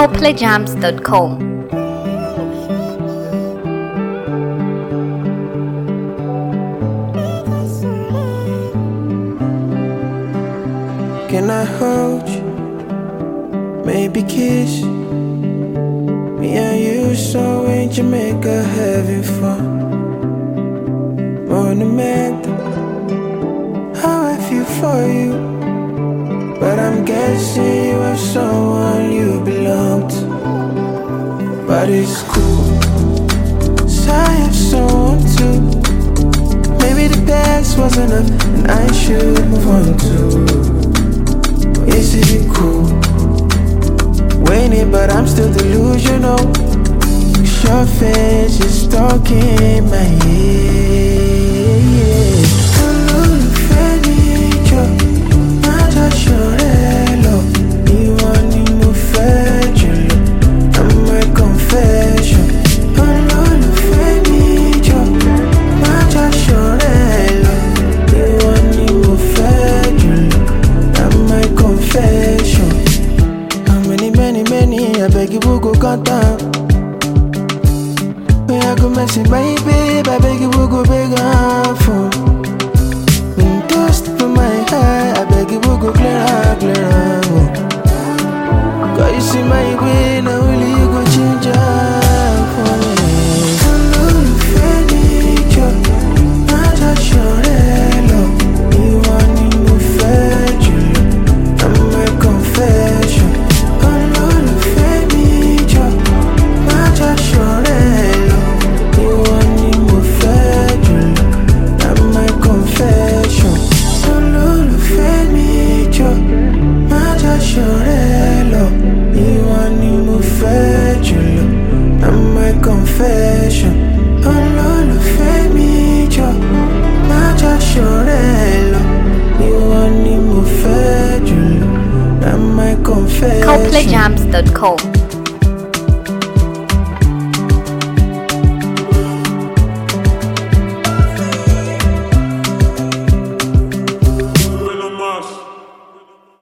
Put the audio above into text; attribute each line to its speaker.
Speaker 1: coplayjams.com.
Speaker 2: Can I hold you? Maybe kiss me and you so in Jamaica having fun. Monumental, how I feel for you. But I'm guessing you have someone you belong to. But it's cool, so I have someone too. Maybe the past was enough and I should move on too. Is it cool? Waiting, but I'm still delusional. Your face is stuck in my head. Olólùfẹ́ mi jọ, má ṣàṣọ̀rẹ́ lọ. Ìwọ ni mo fẹ́ jùlọ. I'm my confession. Olólùfẹ́ mi jọ, má ṣàṣọ̀rẹ́ lọ. Ìwọ ni mo fẹ́ jùlọ. I'm my confession. How many, I beg you will go count down. When I go messy, baby, I beg you will go big on phone. When dust from my heart, I beg you will go clear out. Cause you see my way, now only you go change up for me. Olólùfẹ́ mi jọ, má ṣàṣọ̀rẹ́ lọ. Ìwọ ni mo fẹ́ jùlọ. I'm my confession. Olólùfẹ́ mi jọ, má ṣàṣọ̀rẹ́ lọ. Ìwọ ni mo fẹ́ jùlọ. I'm my confession. Olólùfẹ́ mi jọ, má ṣàṣọ̀rẹ́ lọ. Ìwọ ni mo fẹ́ jùlọ. I'm my confession. Olólùfẹ́ mi jọ, má ṣàṣọ̀rẹ́ lọ. Ìwọ ni mo fẹ́ jùlọ. I'm my confession.
Speaker 1: coplayjams.com.